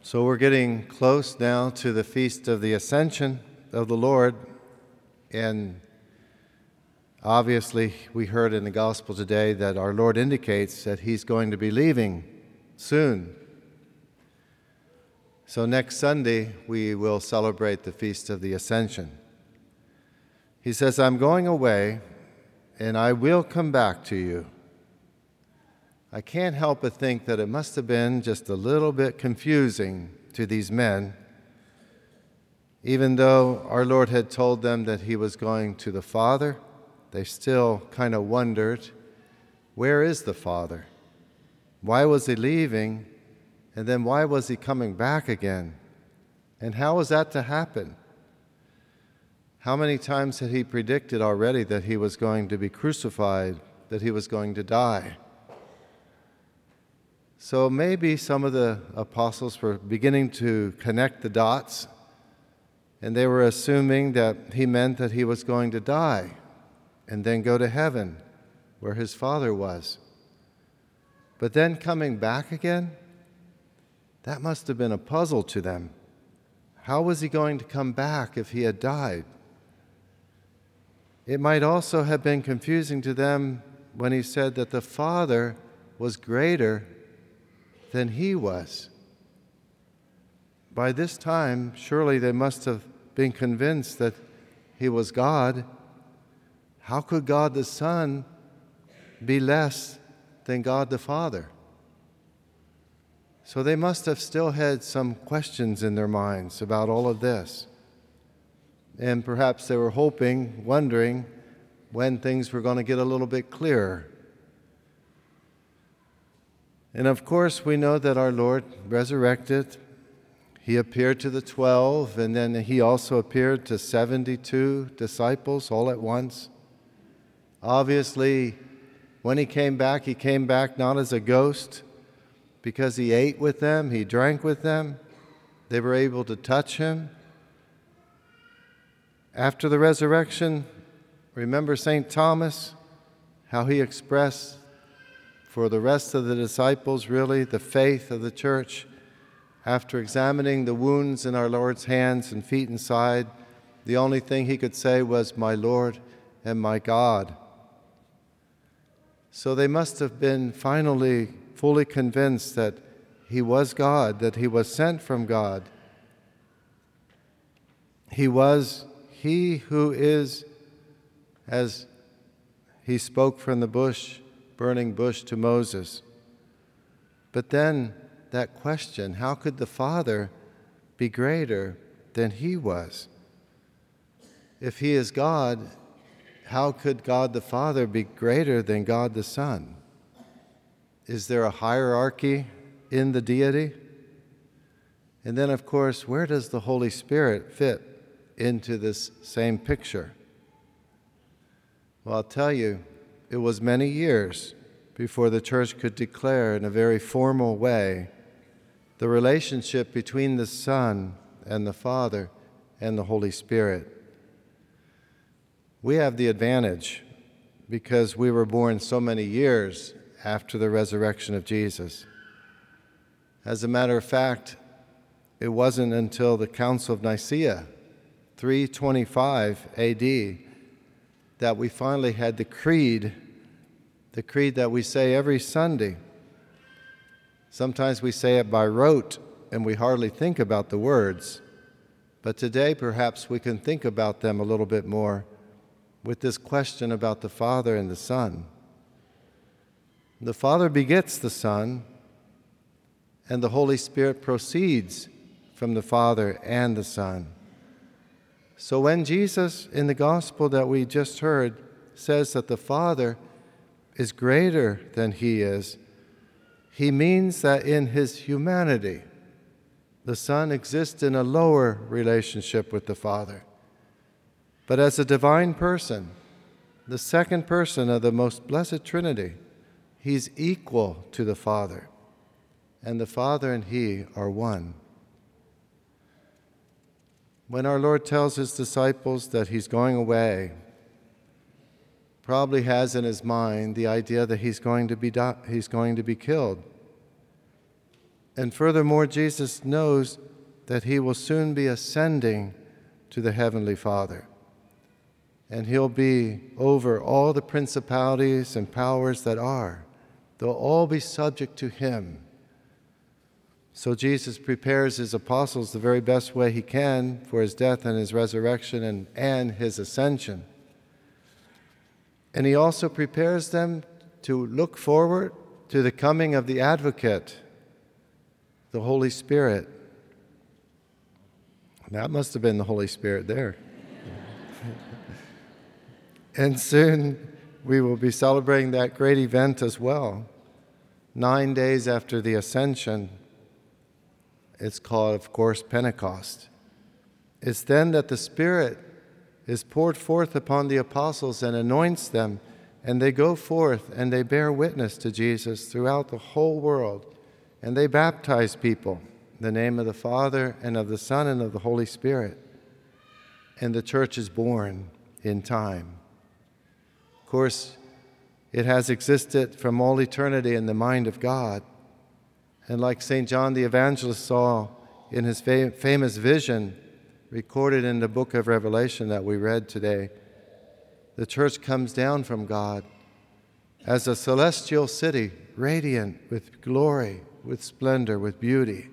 So we're getting close now to the Feast of the Ascension of the Lord, and obviously we heard in the Gospel today that our Lord indicates that He's going to be leaving soon. So next Sunday we will celebrate the Feast of the Ascension. He says, "I'm going away, and I will come back to you." I can't help but think that it must have been just a little bit confusing to these men, even though our Lord had told them that He was going to the Father. They still kind of wondered, where is the Father? Why was He leaving? And then why was He coming back again? And how was that to happen? How many times had He predicted already that He was going to be crucified, that He was going to die? So maybe some of the apostles were beginning to connect the dots, and they were assuming that He meant that He was going to die and then go to heaven where His Father was. But then coming back again, that must have been a puzzle to them. How was He going to come back if He had died? It might also have been confusing to them when He said that the Father was greater than He was. By this time, surely they must have been convinced that He was God. How could God the Son be less than God the Father? So they must have still had some questions in their minds about all of this. And perhaps they were hoping, wondering when things were going to get a little bit clearer. And of course, we know that our Lord resurrected. He appeared to the 12, and then He also appeared to 72 disciples all at once. Obviously, when He came back not as a ghost, because He ate with them, He drank with them. They were able to touch Him. After the resurrection, remember St. Thomas, how he expressed for the rest of the disciples, really, the faith of the church. After examining the wounds in our Lord's hands and feet and side, the only thing he could say was, "My Lord and my God." So they must have been finally fully convinced that He was God, that He was sent from God. He was He who is, as He spoke from the burning bush to Moses. But then that question, how could the Father be greater than He was? If He is God, how could God the Father be greater than God the Son? Is there a hierarchy in the deity? And then, of course, where does the Holy Spirit fit into this same picture? Well, I'll tell you, it was many years before the Church could declare in a very formal way the relationship between the Son and the Father and the Holy Spirit. We have the advantage because we were born so many years after the resurrection of Jesus. As a matter of fact, it wasn't until the Council of Nicaea, 325 AD, that we finally had the creed that we say every Sunday. Sometimes we say it by rote and we hardly think about the words, but today perhaps we can think about them a little bit more with this question about the Father and the Son. The Father begets the Son, and the Holy Spirit proceeds from the Father and the Son. So when Jesus, in the gospel that we just heard, says that the Father is greater than He is, He means that in His humanity, the Son exists in a lower relationship with the Father. But as a divine person, the second person of the most blessed Trinity, He's equal to the Father, and the Father and He are one. When our Lord tells His disciples that He's going away, probably has in His mind the idea that He's going to be killed. And furthermore, Jesus knows that he will soon be ascending to the Heavenly Father. And he'll be over all the principalities and powers that are. They'll all be subject to him. So Jesus prepares his apostles the very best way he can for his death and his resurrection and his ascension. And he also prepares them to look forward to the coming of the Advocate, the Holy Spirit. That must have been the Holy Spirit there. And soon we will be celebrating that great event as well. 9 days after the Ascension, it's called, of course, Pentecost. It's then that the Spirit is poured forth upon the apostles and anoints them, and they go forth and they bear witness to Jesus throughout the whole world, and they baptize people in the name of the Father and of the Son and of the Holy Spirit. And the church is born in time. Of course, it has existed from all eternity in the mind of God. And like St. John the Evangelist saw in his famous vision recorded in the book of Revelation that we read today, the church comes down from God as a celestial city, radiant with glory, with splendor, with beauty.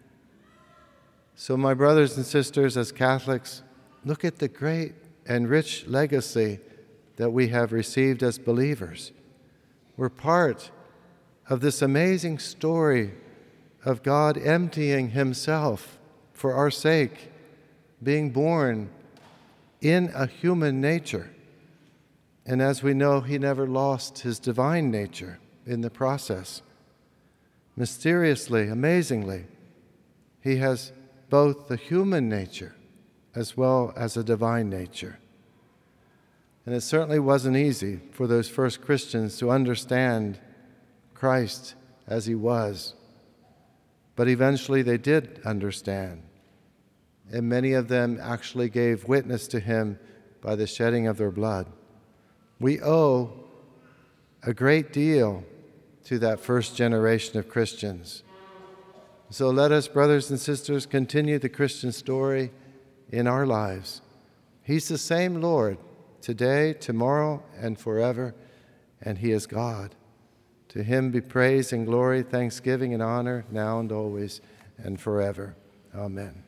So my brothers and sisters, as Catholics, look at the great and rich legacy that we have received as believers. We're part of this amazing story of God emptying himself for our sake, being born in a human nature. And as we know, he never lost his divine nature in the process. Mysteriously, amazingly, he has both the human nature as well as a divine nature. And it certainly wasn't easy for those first Christians to understand Christ as he was. But eventually they did understand. And many of them actually gave witness to him by the shedding of their blood. We owe a great deal to that first generation of Christians. So let us, brothers and sisters, continue the Christian story in our lives. He's the same Lord today, tomorrow, and forever, and he is God. To him be praise and glory, thanksgiving and honor, now and always and forever. Amen.